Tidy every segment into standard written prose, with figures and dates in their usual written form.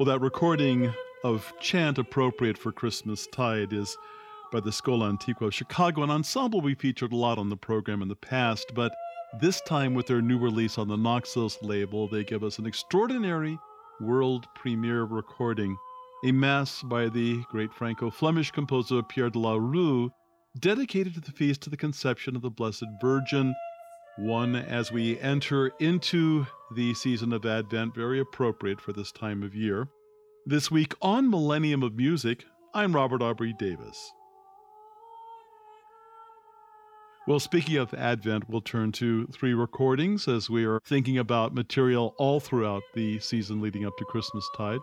Well, that recording of Chant appropriate for Christmastide is by the Scola Antiqua of Chicago, an ensemble we featured a lot on the program in the past, but this time with their new release on the Naxos label, they give us an extraordinary world premiere recording, a mass by the great Franco-Flemish composer Pierre de la Rue, dedicated to the Feast of the Conception of the Blessed Virgin, one as we enter into the season of Advent, very appropriate for this time of year. This week on Millennium of Music, I'm Robert Aubrey Davis. Well, speaking of Advent, we'll turn to three recordings as we are thinking about material all throughout the season leading up to Christmastide.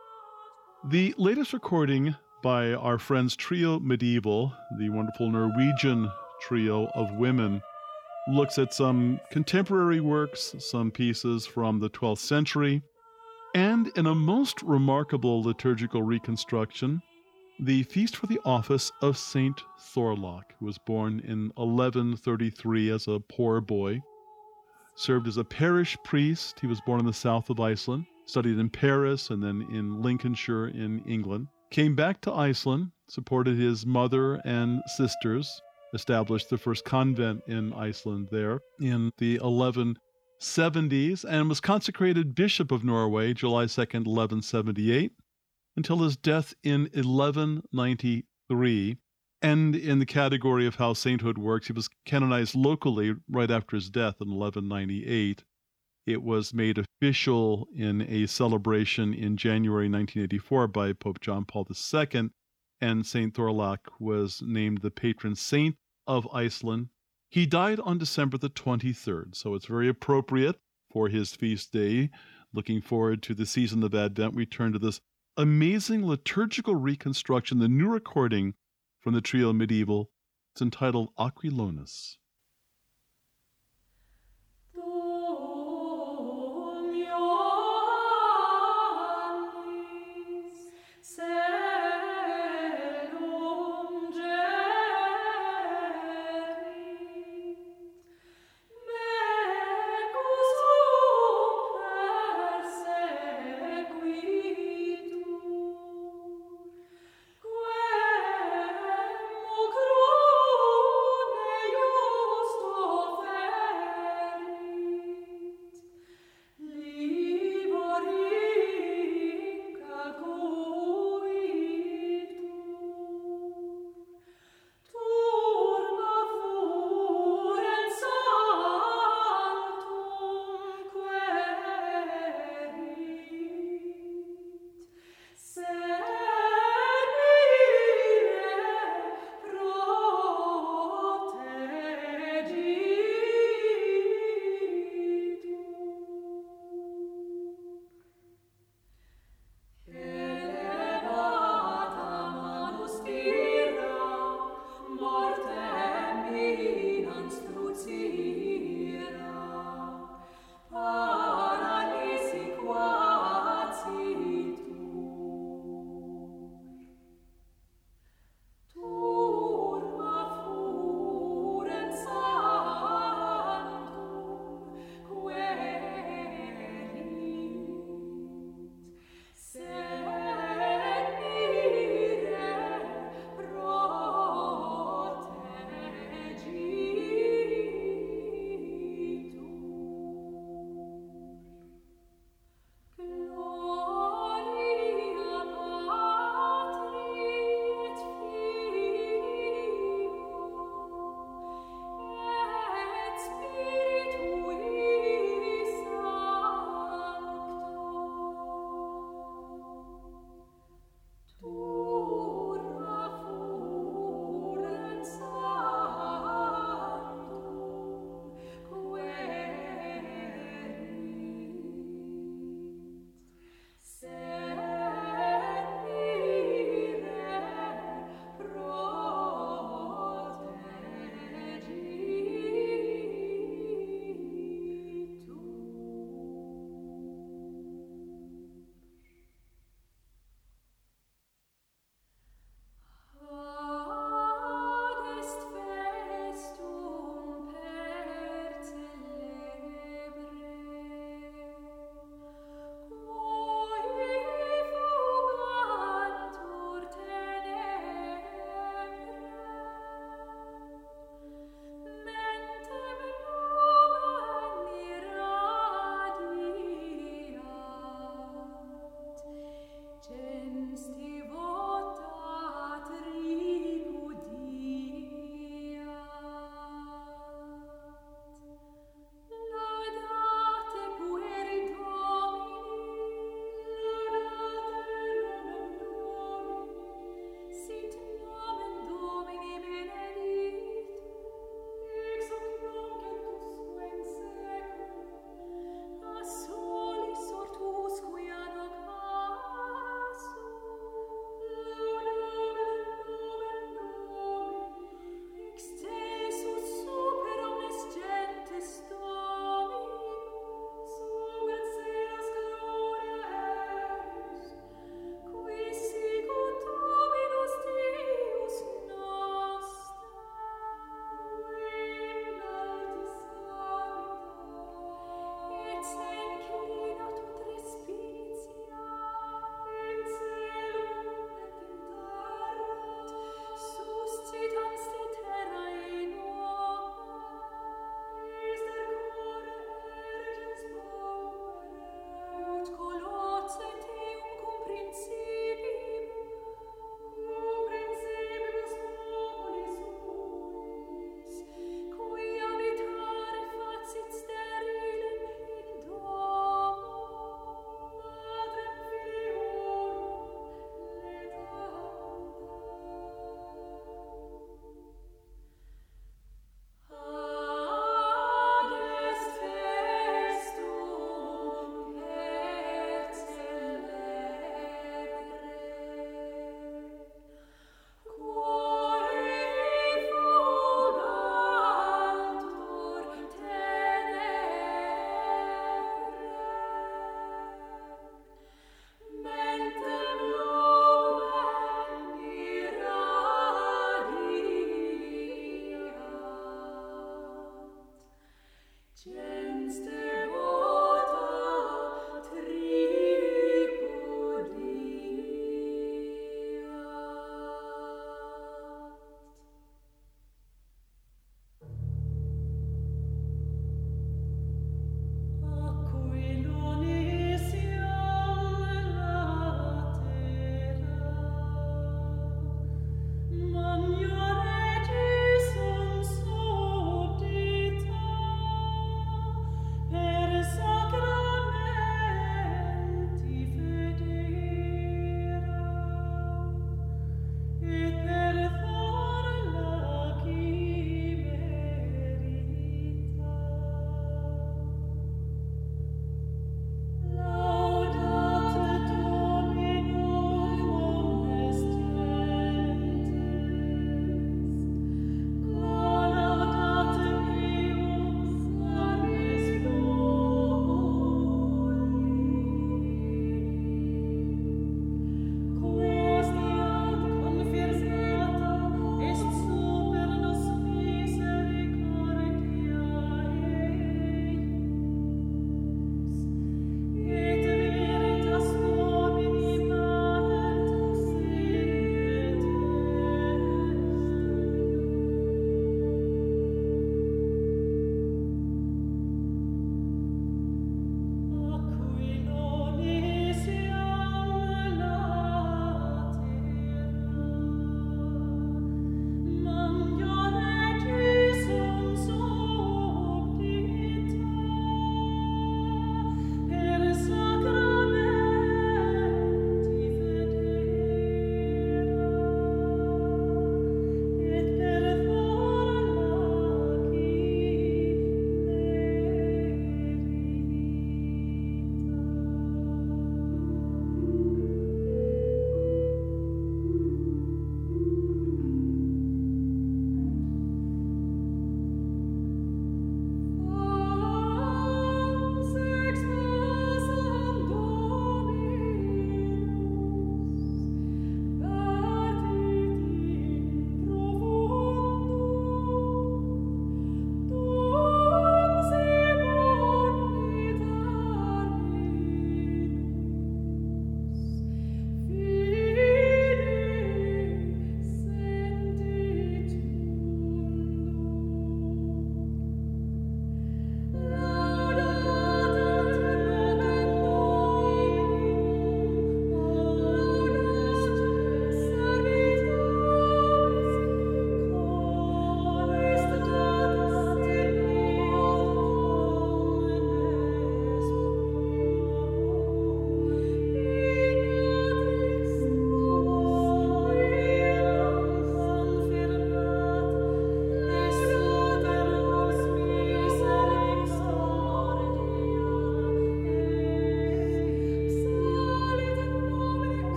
The latest recording by our friends Trio Medieval, the wonderful Norwegian trio of women, looks at some contemporary works, some pieces from the 12th century, and in a most remarkable liturgical reconstruction, the feast for the office of Saint Thorlak, who was born in 1133 as a poor boy, served as a parish priest. He was born in the south of Iceland, studied in Paris and then in Lincolnshire in England, came back to Iceland, supported his mother and sisters, established the first convent in Iceland there in the 1170s, and was consecrated Bishop of Norway July 2nd, 1178, until his death in 1193. And in the category of how sainthood works, he was canonized locally right after his death in 1198. It was made official in a celebration in January 1984 by Pope John Paul II, and Saint Thorlak was named the patron saint of Iceland. He died on December the 23rd, so it's very appropriate for his feast day. Looking forward to the season of Advent, we turn to this amazing liturgical reconstruction, the new recording from the Trio Medieval. It's entitled Aquilonis. Quem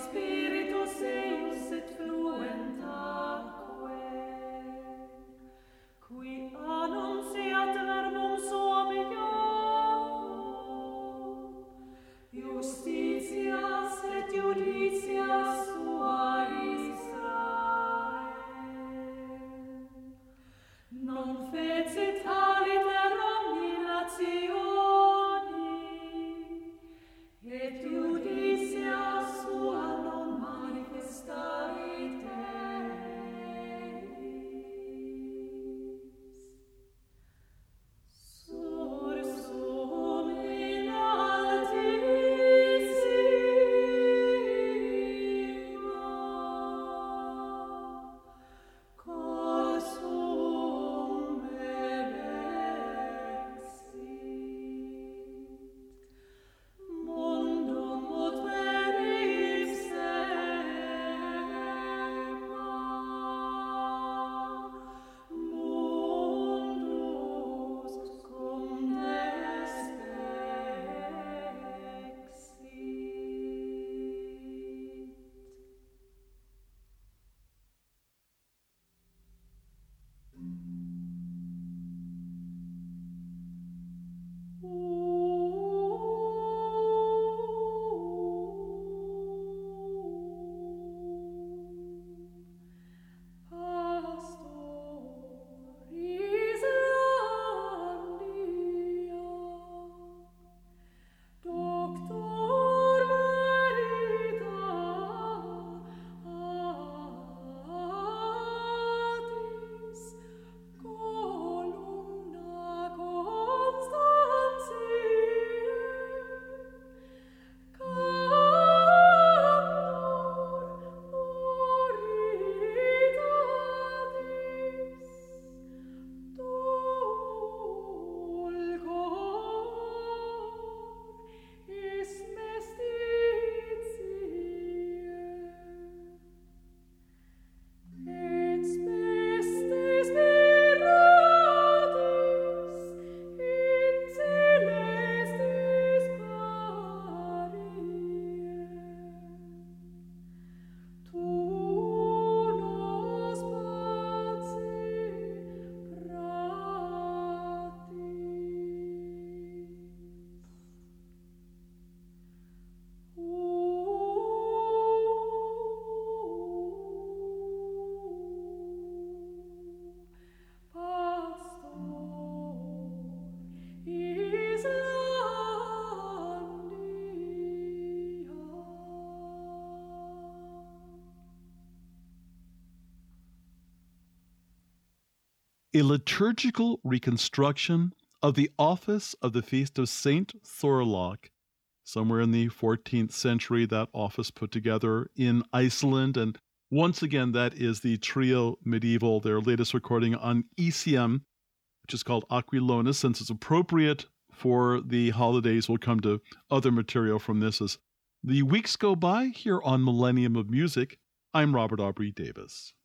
A liturgical reconstruction of the office of the feast of Saint Thorlak, somewhere in the 14th century, that office put together in Iceland. And once again, that is the Trio Medieval, their latest recording on ECM, which is called Aquilonis. Since it's appropriate for the holidays, we'll come to other material from this as the weeks go by here on Millennium of Music. I'm Robert Aubrey Davis.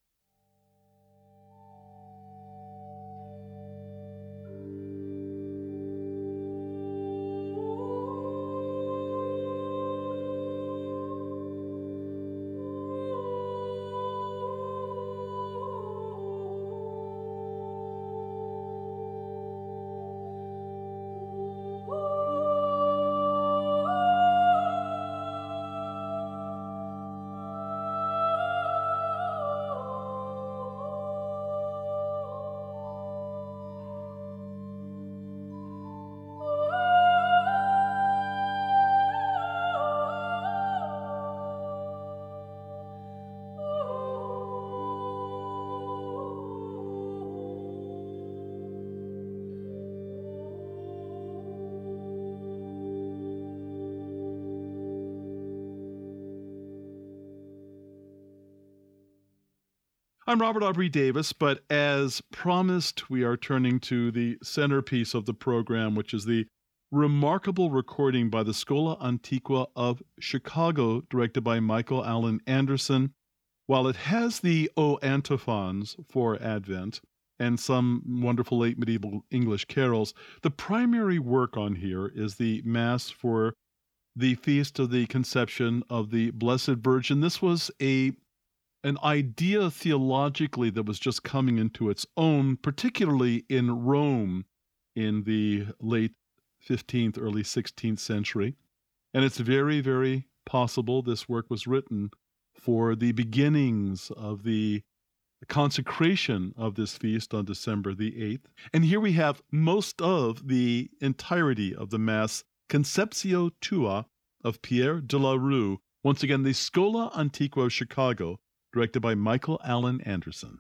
I'm Robert Aubrey Davis, but as promised, we are turning to the centerpiece of the program, which is the remarkable recording by the Schola Antiqua of Chicago, directed by Michael Allen Anderson. While it has the O antiphons for Advent and some wonderful late medieval English carols, the primary work on here is the Mass for the feast of the conception of the Blessed Virgin. This was an idea theologically that was just coming into its own, particularly in Rome in the late 15th, early 16th century. And it's very, very possible this work was written for the beginnings of the consecration of this feast on December the 8th. And here we have most of the entirety of the Mass Conceptio Tua of Pierre de la Rue, once again, the Schola Antiqua of Chicago, directed by Michael Allen Anderson.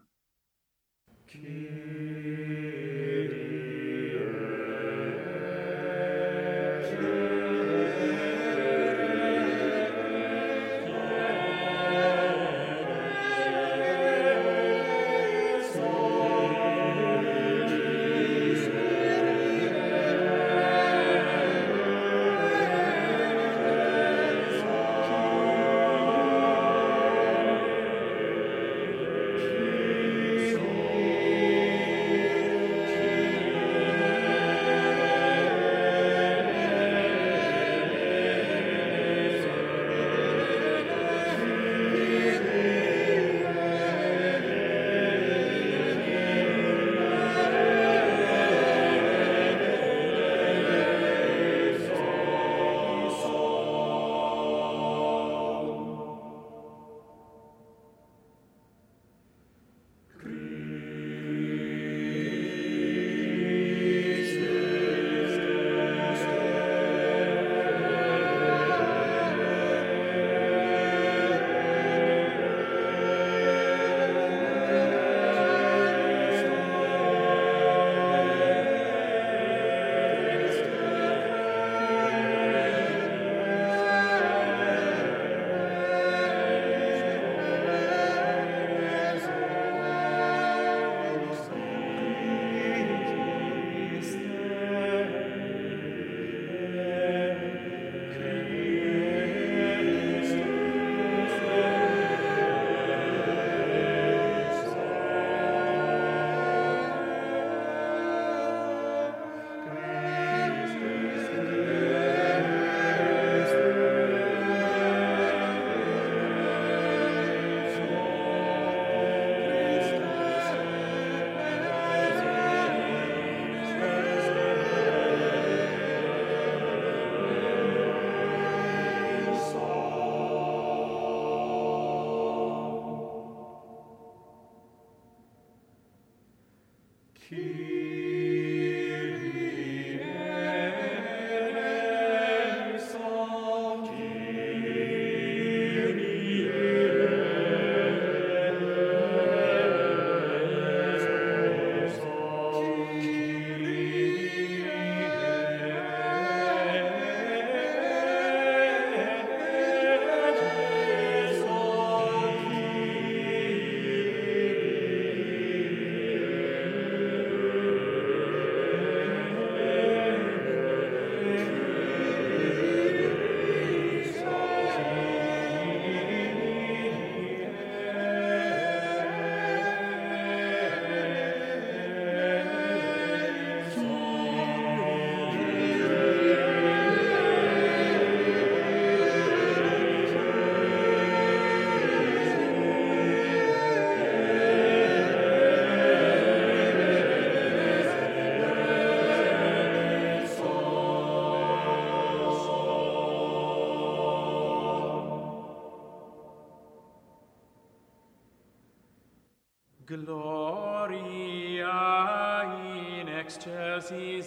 Gloria in excelsis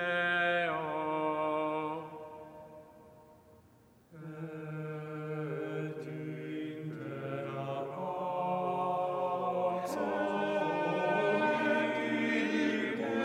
Deo. Et in terra pax omnibus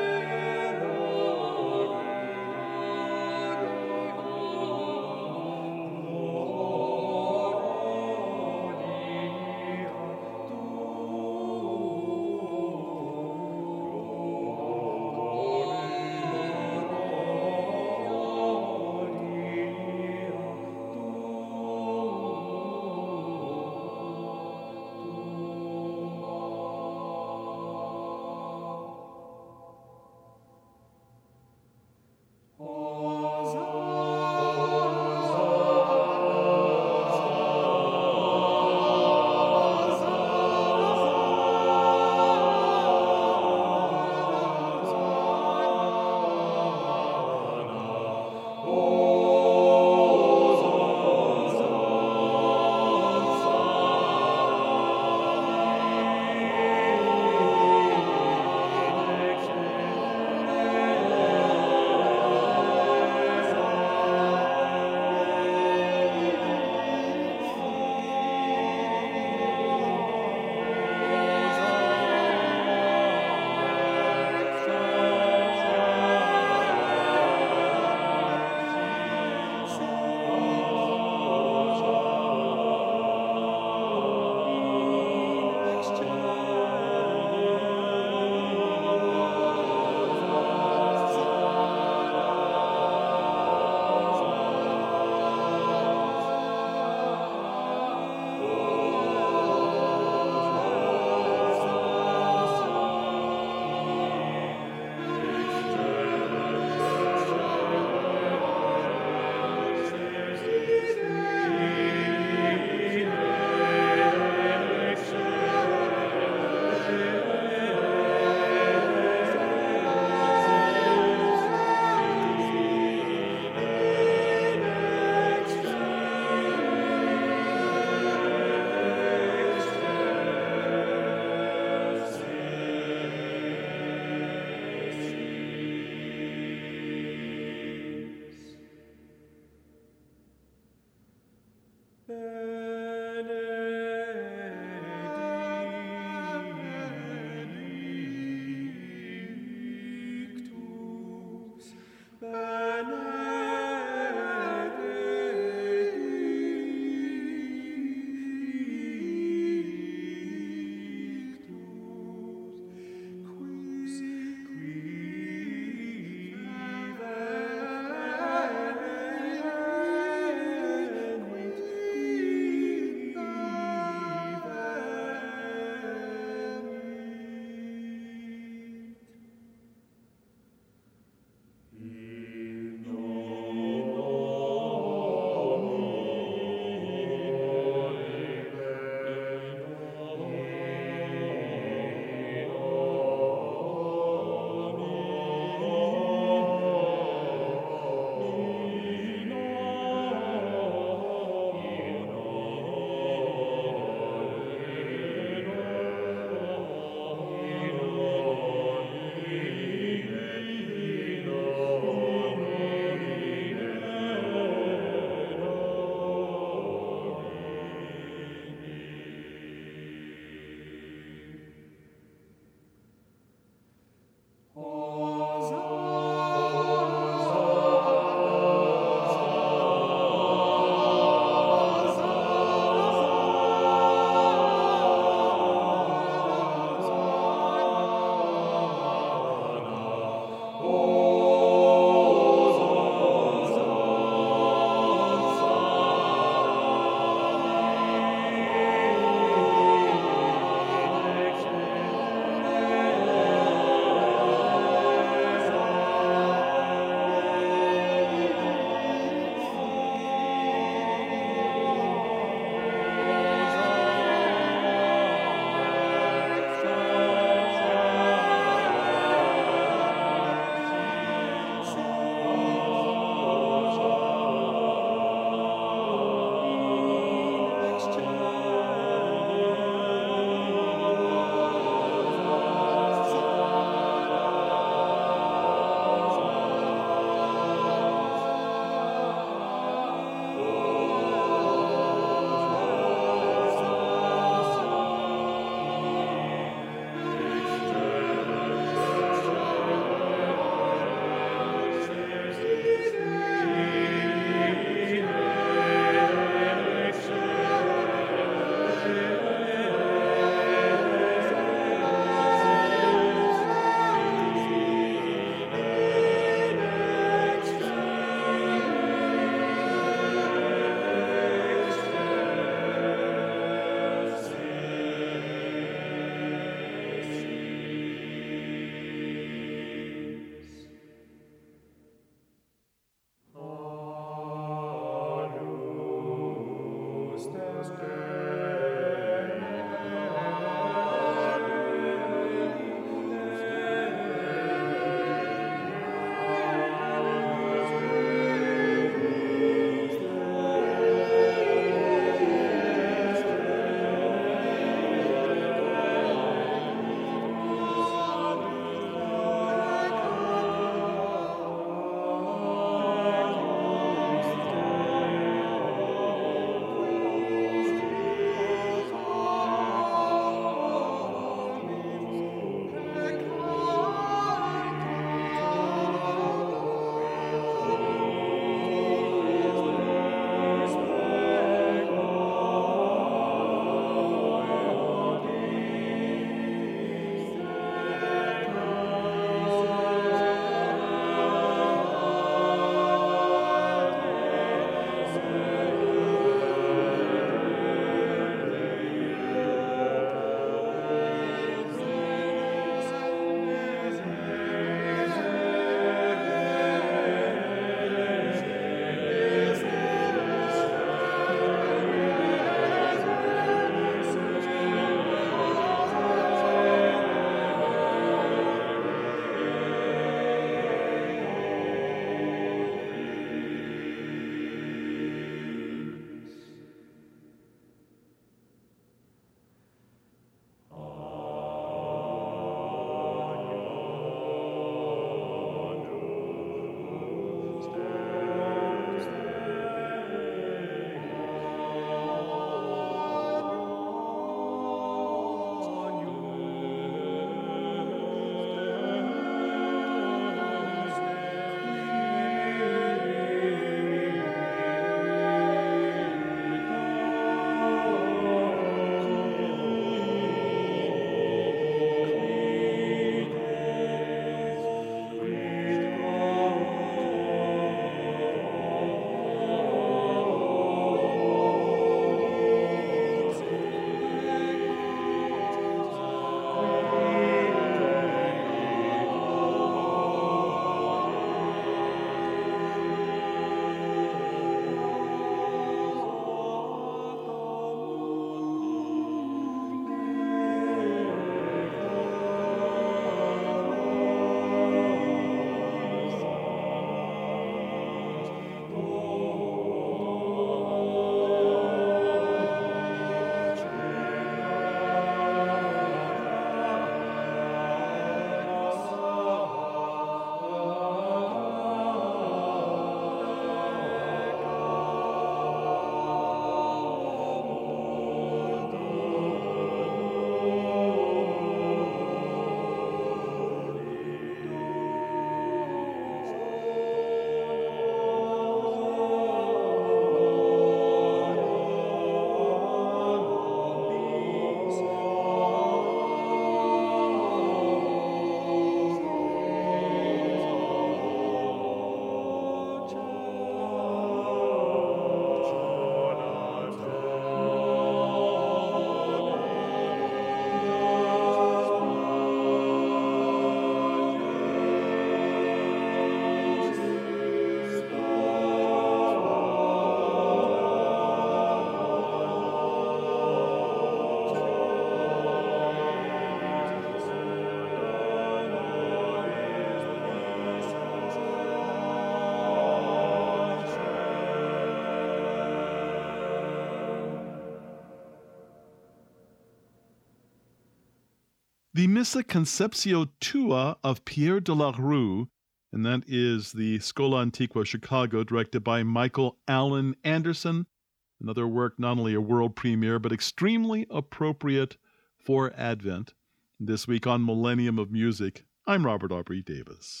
the Missa Conceptio Tua of Pierre de la Rue, and that is the Scola Antiqua Chicago, directed by Michael Allen Anderson. Another work, not only a world premiere, but extremely appropriate for Advent. This week on Millennium of Music, I'm Robert Aubrey Davis.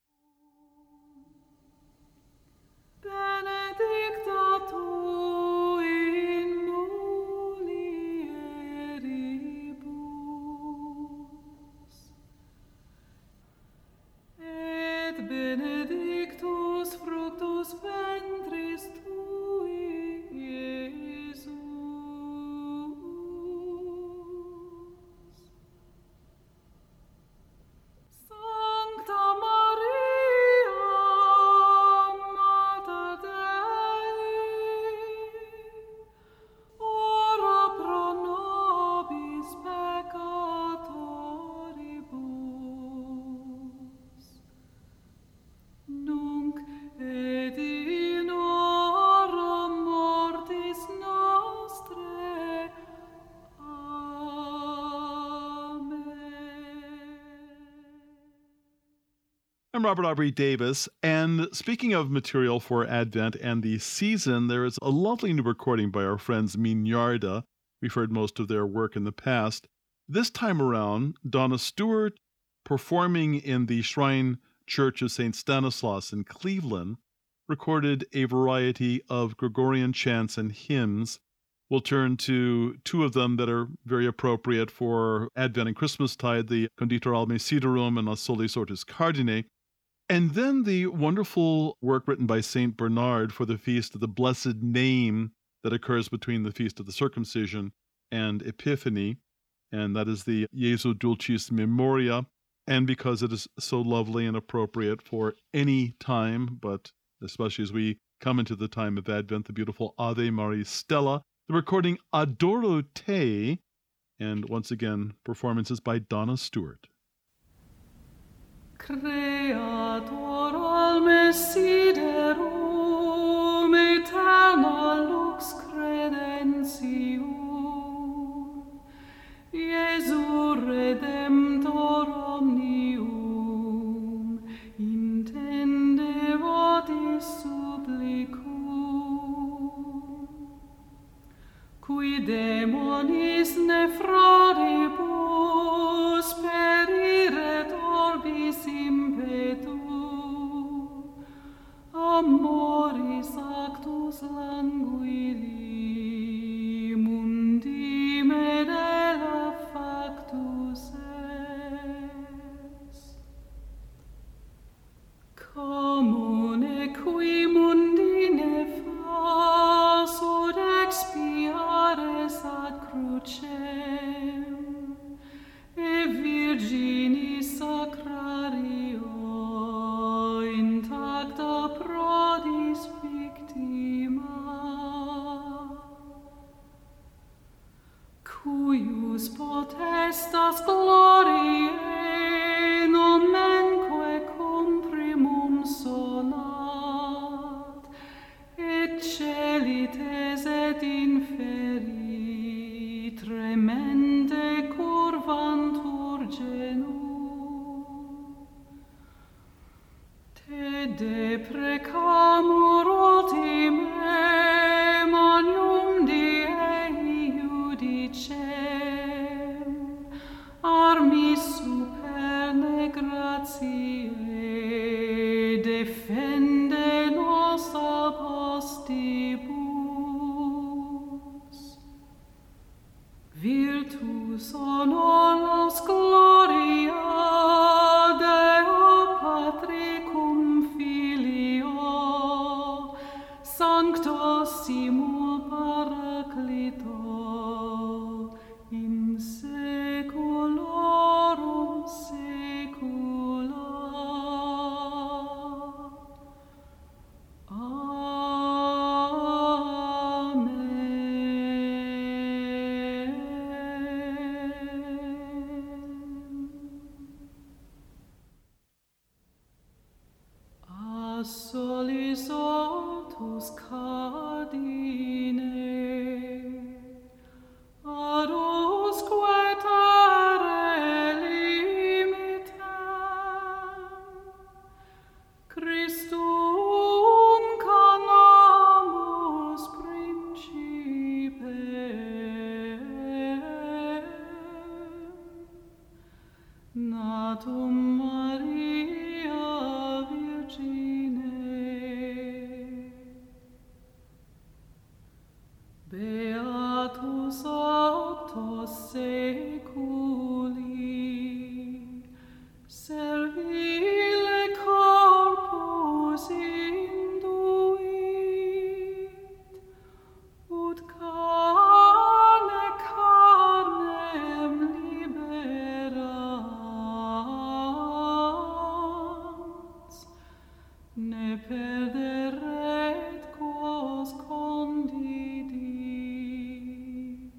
Benedicta tu in mulieribus, et benedictus fructus ventris tui, Iesus. Sancta Maria, Mater Dei, ora pro nobis peccatoribus, nunc et in hora mortis nostrae. I'm Robert Aubrey Davis, and speaking of material for Advent and the season, there is a lovely new recording by our friends Mignarda. We've heard most of their work in the past. This time around, Donna Stewart, performing in the Shrine Church of St. Stanislaus in Cleveland, recorded a variety of Gregorian chants and hymns. We'll turn to two of them that are very appropriate for Advent and Christmastide, the Conditor Alme Siderum and A Solis Ortis Cardine. And then the wonderful work written by St. Bernard for the Feast of the Blessed Name that occurs between the Feast of the Circumcision and Epiphany, and that is the Jesu Dulcis Memoria. And because it is so lovely and appropriate for any time, but especially as we come into the time of Advent, the beautiful Ave Maris Stella, the recording Adoro Te, and once again, performances by Donna Stewart. Creator alme siderum, aeterna lux credentium, Iesu Redemptor omnium, intende votis supplicum, qui demonis nefroribus periret orbis impetu, amoris actus languidi mundi medela factus es. Commune qui mundi nefas ut expiares ad crucem, e Virginis sacrario intacta prodis victima, cuius potestas gloriae nomenque cum primum sonat, et celites et inferi tremente curvantur genum. Te deprecamur ultime manium Dei judicem, armis superne gratiae defende nos ab hostibus. Virtus honoris gloria Deo Patri cum Filio, Sancto simul Paraclito, in saeculorum saecula. Amen. Beatum Maria Virgine, Beatus optos seculi, servile corpus induit, ut cane carnem liberans, ne perderet quos condidit.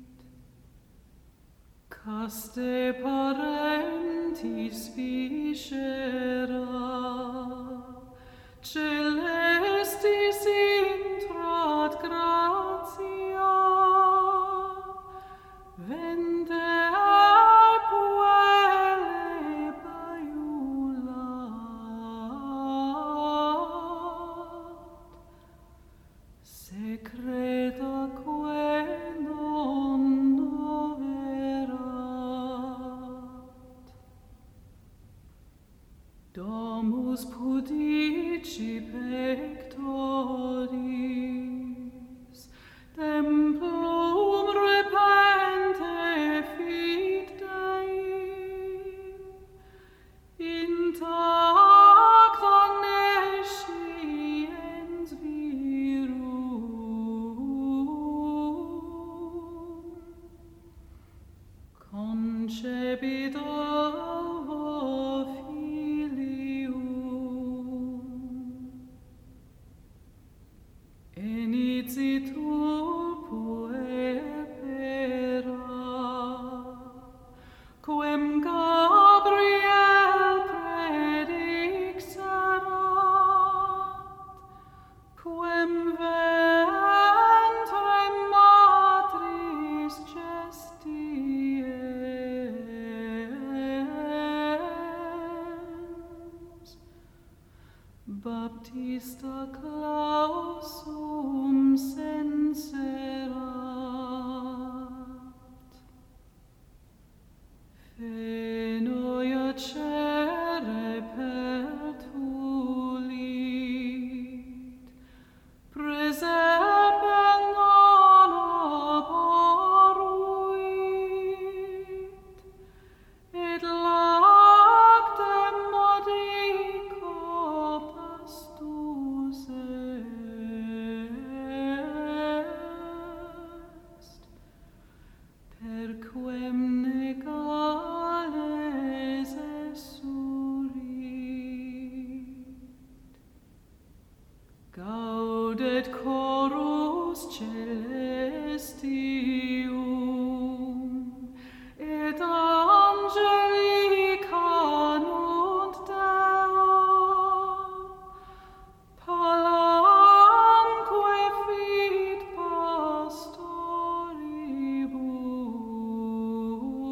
Caste parentis viscera, celestis intrat gratia, vende puelle baiulat, secreta que non noverat. Domus pudici pectoris, templum repente fit Dei, intacta nesciens virum, concepit alvo filium, enicitur puerpera, quem Gabriel predixerat, quem ventrem matris gestiens, Baptista clausum senserat, Phenoia cere pertulit, presepe non oboruit, et lactem modico pastus est, perquem negales essurit. Gaudet chorus celestium, et angeli canunt Deo, palamque fit pastoribus.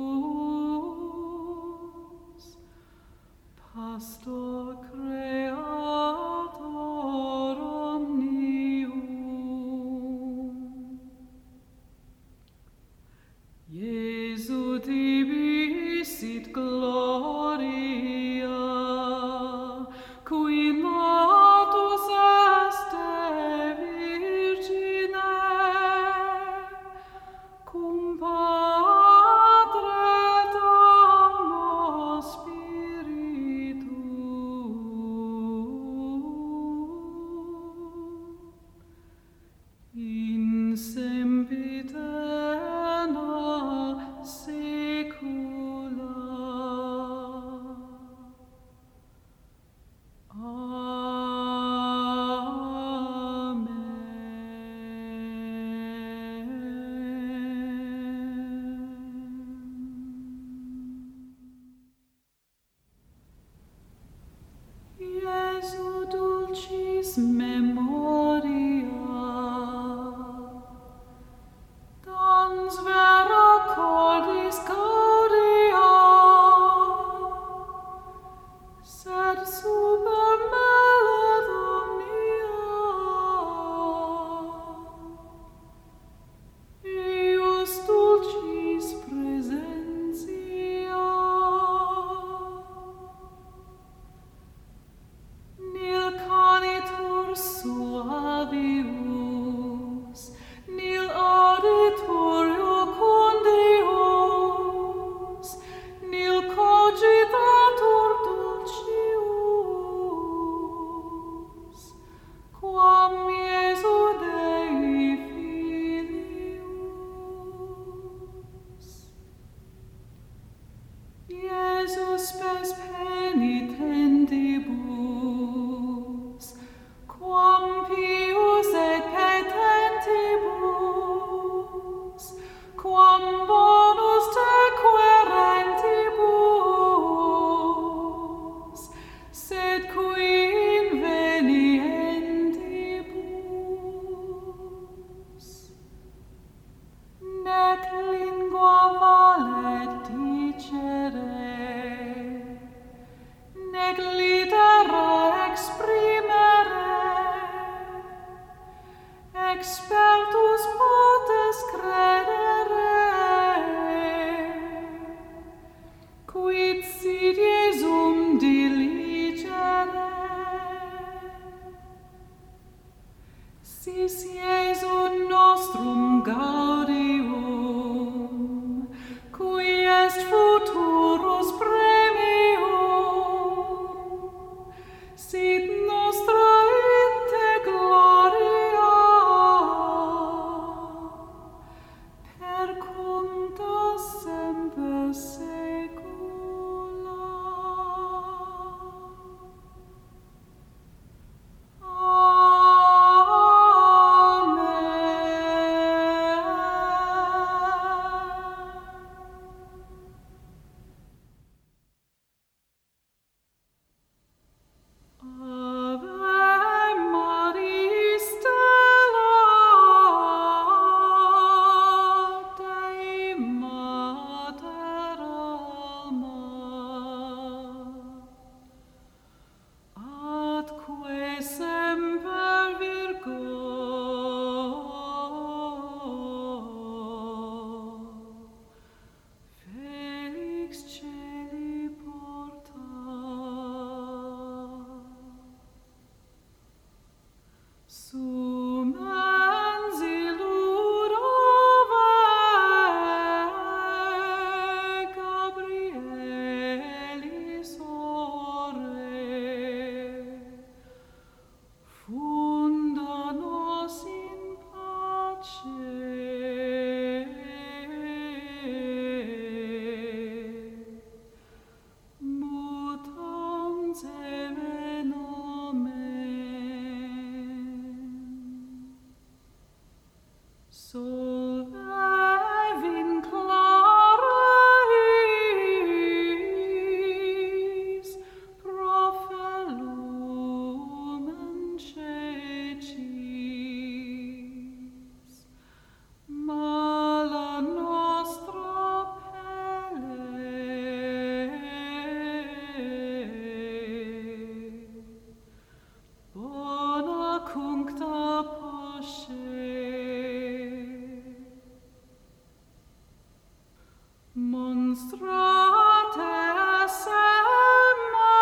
Monstrate sem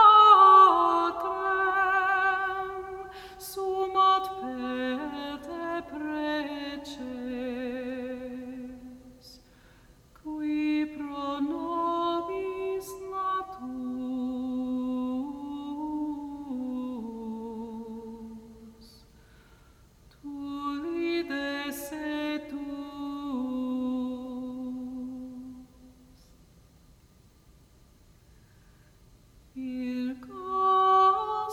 matrem, sumat per te preces, qui pro nobis natus, tulides et tu. Virgo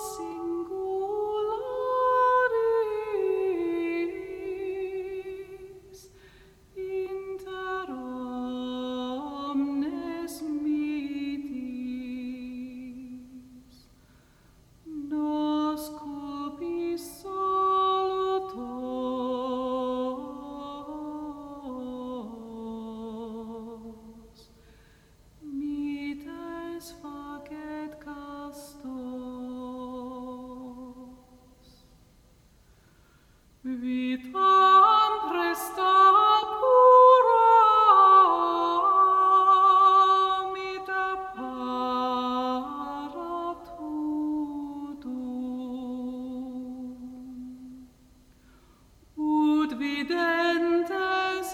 singularis inter omnes mitis nos cupis solutos mites facet castos vitam presta pura mita paratutum ut videntes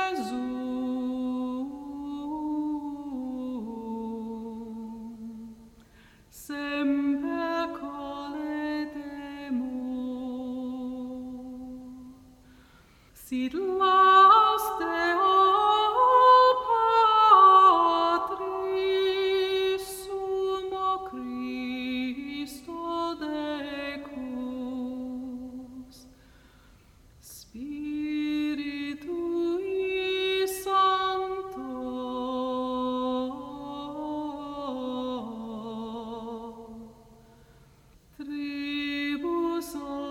Iesum semper colledemur, sit laus Deo Patris sumo Christo Decus, Spiritui Sancto, tribus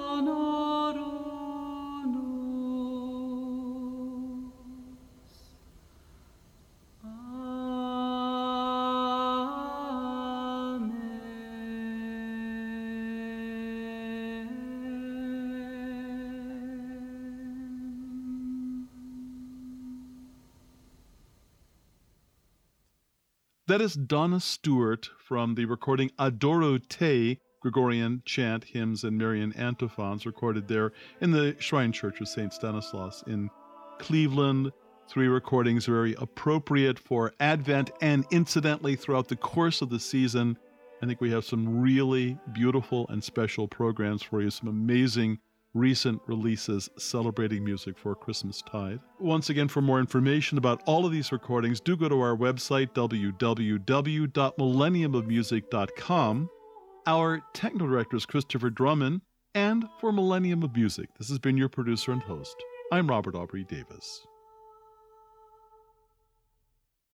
honorum nus. That is Donna Stewart from the recording Adoro Te, Gregorian chant, hymns, and Marian antiphons, recorded there in the Shrine Church of St. Stanislaus in Cleveland. 3 recordings very appropriate for Advent, and incidentally, throughout the course of the season, I think we have some really beautiful and special programs for you, some amazing recent releases celebrating music for Christmastide. Once again, for more information about all of these recordings, do go to our website, www.millenniumofmusic.com. Our technical director is Christopher Drummond, and for Millennium of Music, this has been your producer and host. I'm Robert Aubrey Davis.